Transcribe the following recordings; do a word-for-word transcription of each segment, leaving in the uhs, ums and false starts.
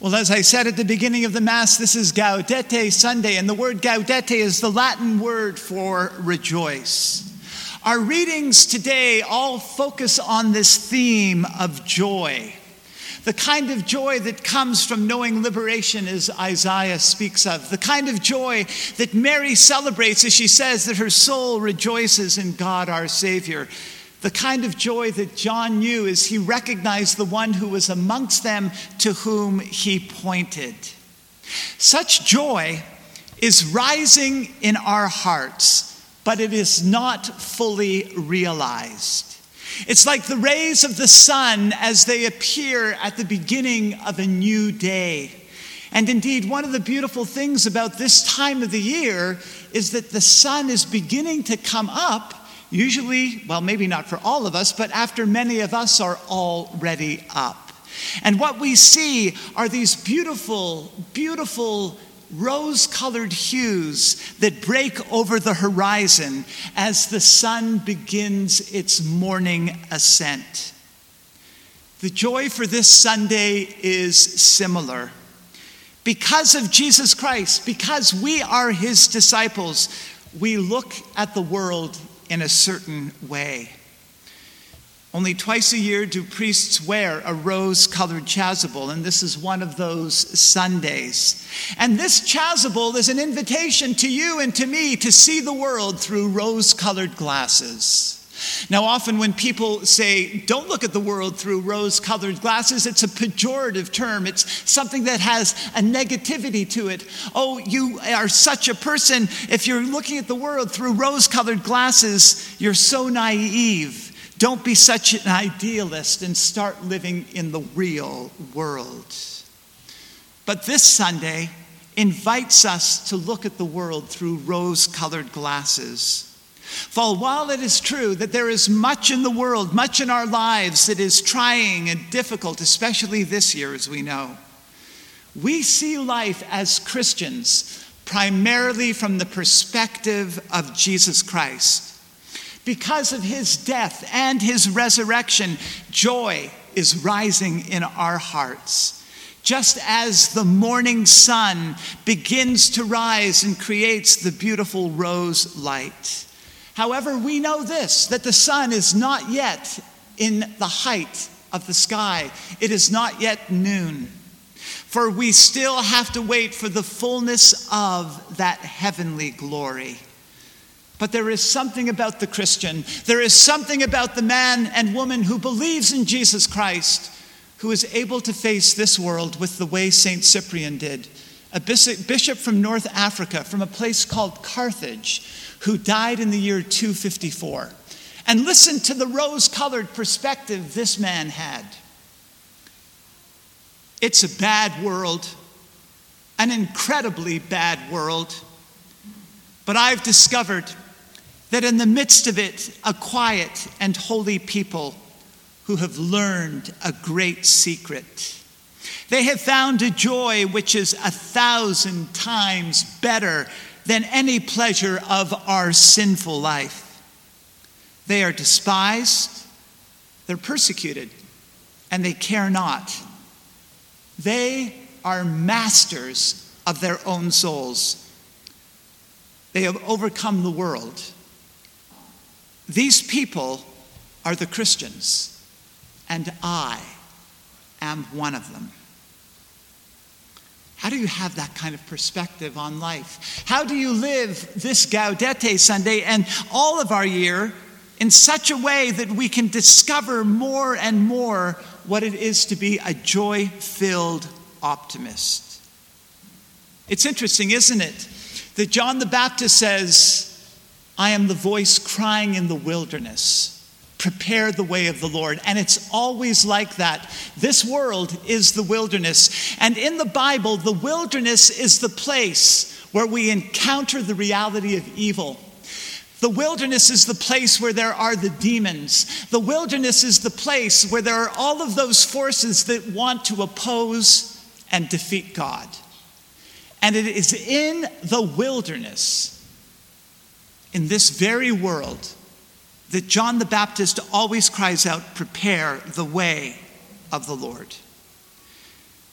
Well, as I said at the beginning of the Mass, this is Gaudete Sunday, and the word Gaudete is the Latin word for rejoice. Our readings today all focus on this theme of joy, the kind of joy that comes from knowing liberation, as Isaiah speaks of, the kind of joy that Mary celebrates as she says that her soul rejoices in God our Savior, the kind of joy that John knew as he recognized the one who was amongst them to whom he pointed. Such joy is rising in our hearts, but it is not fully realized. It's like the rays of the sun as they appear at the beginning of a new day. And indeed, one of the beautiful things about this time of the year is that the sun is beginning to come up. Usually, well, maybe not for all of us, but after many of us are already up. And what we see are these beautiful, beautiful rose-colored hues that break over the horizon as the sun begins its morning ascent. The joy for this Sunday is similar. Because of Jesus Christ, because we are his disciples, we look at the world in a certain way. Only twice a year do priests wear a rose-colored chasuble, and this is one of those Sundays. And this chasuble is an invitation to you and to me to see the world through rose-colored glasses. Now, often when people say, don't look at the world through rose-colored glasses, it's a pejorative term. It's something that has a negativity to it. Oh, you are such a person. If you're looking at the world through rose-colored glasses, you're so naive. Don't be such an idealist and start living in the real world. But this Sunday invites us to look at the world through rose-colored glasses. For while it is true that there is much in the world, much in our lives that is trying and difficult, especially this year, as we know, we see life as Christians primarily from the perspective of Jesus Christ. Because of his death and his resurrection, joy is rising in our hearts. Just as the morning sun begins to rise and creates the beautiful rose light. However, we know this, that the sun is not yet in the height of the sky. It is not yet noon. For we still have to wait for the fullness of that heavenly glory. But there is something about the Christian, there is something about the man and woman who believes in Jesus Christ, who is able to face this world with the way Saint Cyprian did, a bishop from North Africa, from a place called Carthage, who died in the year two fifty-four. And listen to the rose-colored perspective this man had. It's a bad world, an incredibly bad world, but I've discovered that in the midst of it, a quiet and holy people who have learned a great secret. They have found a joy which is a thousand times better than any pleasure of our sinful life. They are despised, they're persecuted, and they care not. They are masters of their own souls. They have overcome the world. These people are the Christians, and I am one of them. How do you have that kind of perspective on life? How do you live this Gaudete Sunday and all of our year in such a way that we can discover more and more what it is to be a joy-filled optimist? It's interesting, isn't it, that John the Baptist says, I am the voice crying in the wilderness. Prepare the way of the Lord. And it's always like that. This world is the wilderness. And in the Bible, the wilderness is the place where we encounter the reality of evil. The wilderness is the place where there are the demons. The wilderness is the place where there are all of those forces that want to oppose and defeat God. And it is in the wilderness, in this very world, that John the Baptist always cries out, prepare the way of the Lord.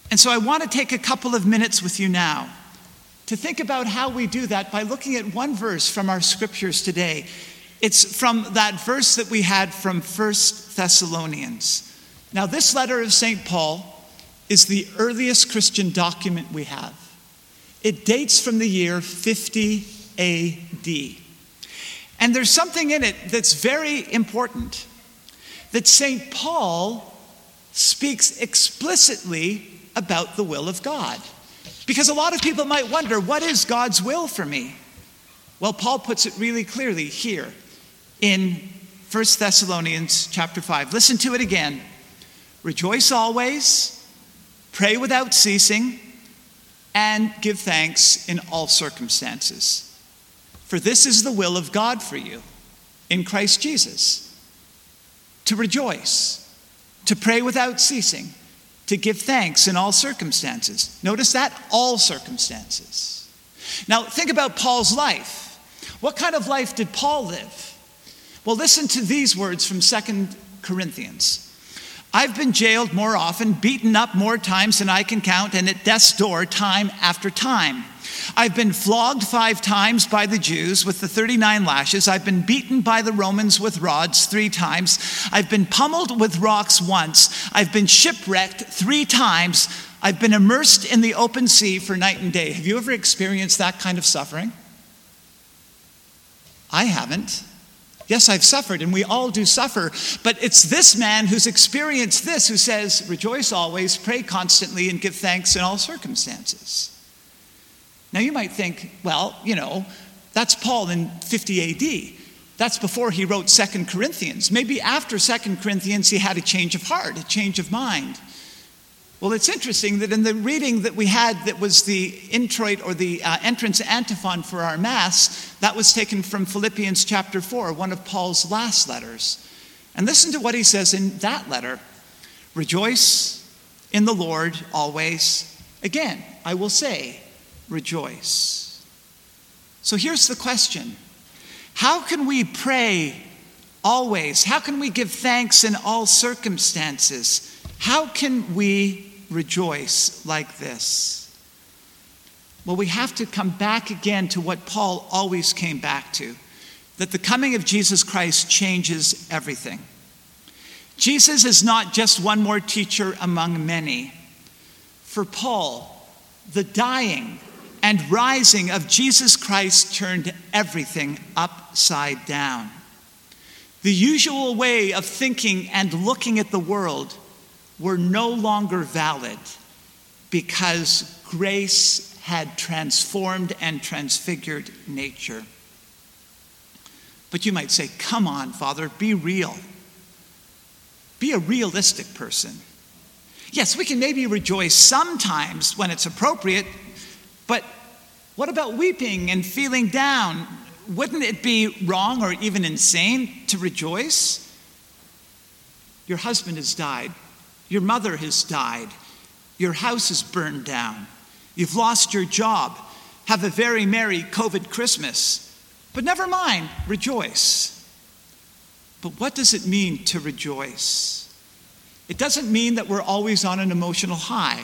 And so I want to take a couple of minutes with you now to think about how we do that by looking at one verse from our scriptures today. It's from that verse that we had from First Thessalonians. Now, this letter of Saint Paul is the earliest Christian document we have. It dates from the year fifty A D. And there's something in it that's very important, that Saint Paul speaks explicitly about the will of God. Because a lot of people might wonder, what is God's will for me? Well, Paul puts it really clearly here in First Thessalonians chapter five. Listen to it again. Rejoice always, pray without ceasing, and give thanks in all circumstances. For this is the will of God for you in Christ Jesus. To rejoice, to pray without ceasing, to give thanks in all circumstances. Notice that, all circumstances. Now, think about Paul's life. What kind of life did Paul live? Well, listen to these words from Second Corinthians. I've been jailed more often, beaten up more times than I can count, and at death's door time after time. I've been flogged five times by the Jews with the thirty-nine lashes. I've been beaten by the Romans with rods three times. I've been pummeled with rocks once. I've been shipwrecked three times. I've been immersed in the open sea for night and day. Have you ever experienced that kind of suffering? I haven't. Yes, I've suffered, and we all do suffer, but it's this man who's experienced this who says, rejoice always, pray constantly, and give thanks in all circumstances. Now you might think, well, you know, that's Paul in fifty A D. That's before he wrote Second Corinthians. Maybe after Second Corinthians he had a change of heart, a change of mind. Well, it's interesting that in the reading that we had that was the introit or the uh, entrance antiphon for our Mass, that was taken from Philippians chapter four, one of Paul's last letters. And listen to what he says in that letter. Rejoice in the Lord always. Again, I will say, rejoice. So here's the question. How can we pray always? How can we give thanks in all circumstances? How can we rejoice like this? Well, we have to come back again to what Paul always came back to, that the coming of Jesus Christ changes everything. Jesus is not just one more teacher among many. For Paul, the dying and rising of Jesus Christ turned everything upside down. The usual way of thinking and looking at the world were no longer valid because grace had transformed and transfigured nature. But you might say, come on, Father, be real. Be a realistic person. Yes, we can maybe rejoice sometimes when it's appropriate, but what about weeping and feeling down? Wouldn't it be wrong or even insane to rejoice? Your husband has died. Your mother has died. Your house is burned down. You've lost your job. Have a very merry COVID Christmas. But never mind, rejoice. But what does it mean to rejoice? It doesn't mean that we're always on an emotional high.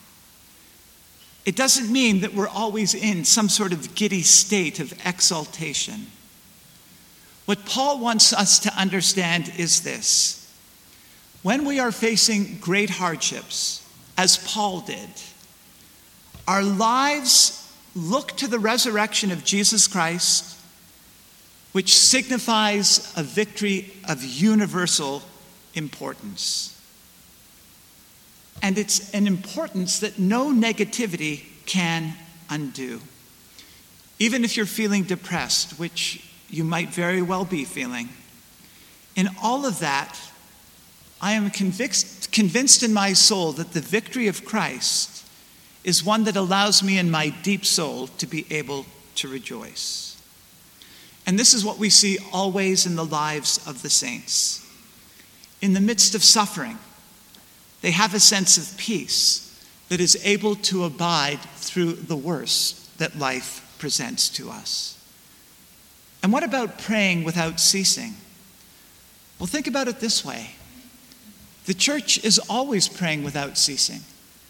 It doesn't mean that we're always in some sort of giddy state of exaltation. What Paul wants us to understand is this. When we are facing great hardships, as Paul did, our lives look to the resurrection of Jesus Christ, which signifies a victory of universal importance. And it's an importance that no negativity can undo. Even if you're feeling depressed, which you might very well be feeling, in all of that, I am convinced, convinced in my soul that the victory of Christ is one that allows me in my deep soul to be able to rejoice. And this is what we see always in the lives of the saints. In the midst of suffering, they have a sense of peace that is able to abide through the worst that life presents to us. And what about praying without ceasing? Well, think about it this way. The church is always praying without ceasing.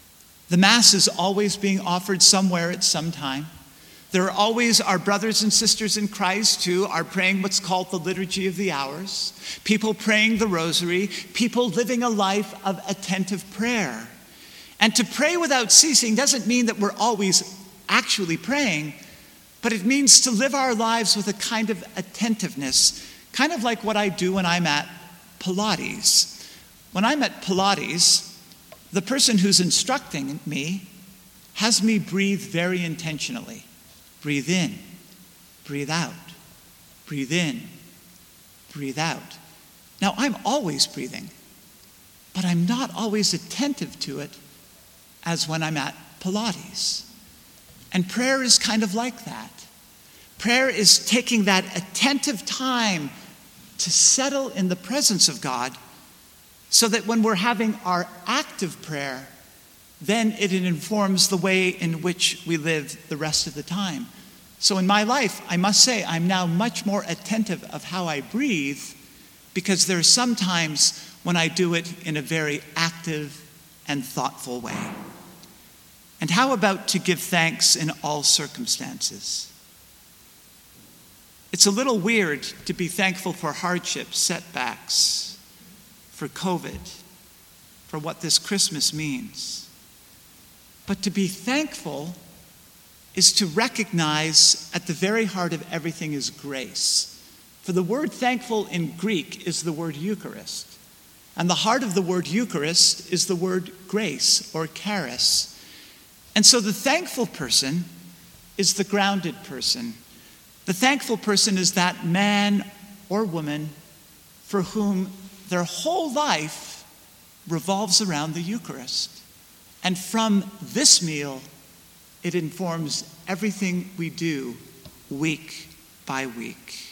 The Mass is always being offered somewhere at some time. There are always our brothers and sisters in Christ who are praying what's called the Liturgy of the Hours, people praying the Rosary, people living a life of attentive prayer. And to pray without ceasing doesn't mean that we're always actually praying, but it means to live our lives with a kind of attentiveness, kind of like what I do when I'm at Pilates. When I'm at Pilates, the person who's instructing me has me breathe very intentionally. Breathe in, breathe out, breathe in, breathe out. Now, I'm always breathing, but I'm not always attentive to it as when I'm at Pilates. And prayer is kind of like that. Prayer is taking that attentive time to settle in the presence of God so that when we're having our active prayer, then it informs the way in which we live the rest of the time. So in my life, I must say, I'm now much more attentive of how I breathe because there are some times when I do it in a very active and thoughtful way. And how about to give thanks in all circumstances? It's a little weird to be thankful for hardships, setbacks, for COVID, for what this Christmas means. But to be thankful is to recognize at the very heart of everything is grace. For the word thankful in Greek is the word Eucharist. And the heart of the word Eucharist is the word grace or charis. And so the thankful person is the grounded person. The thankful person is that man or woman for whom their whole life revolves around the Eucharist. And from this meal, it informs everything we do week by week.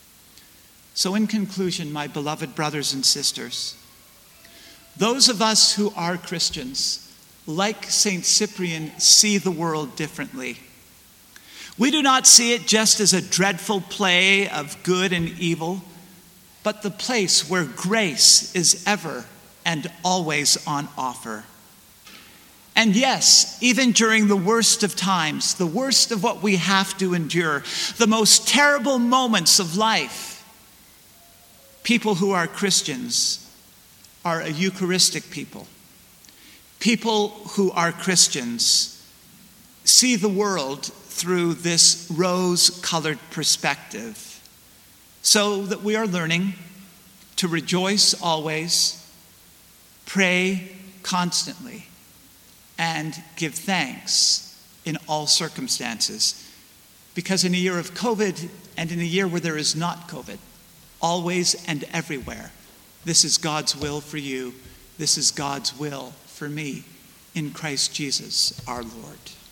So in conclusion, my beloved brothers and sisters, those of us who are Christians, like Saint Cyprian, see the world differently. We do not see it just as a dreadful play of good and evil, but the place where grace is ever and always on offer. And yes, even during the worst of times, the worst of what we have to endure, the most terrible moments of life, people who are Christians are a Eucharistic people. People who are Christians see the world through this rose-colored perspective, so that we are learning to rejoice always, pray constantly, and give thanks in all circumstances. Because in a year of COVID and in a year where there is not COVID, always and everywhere, this is God's will for you. This is God's will for me in Christ Jesus our Lord.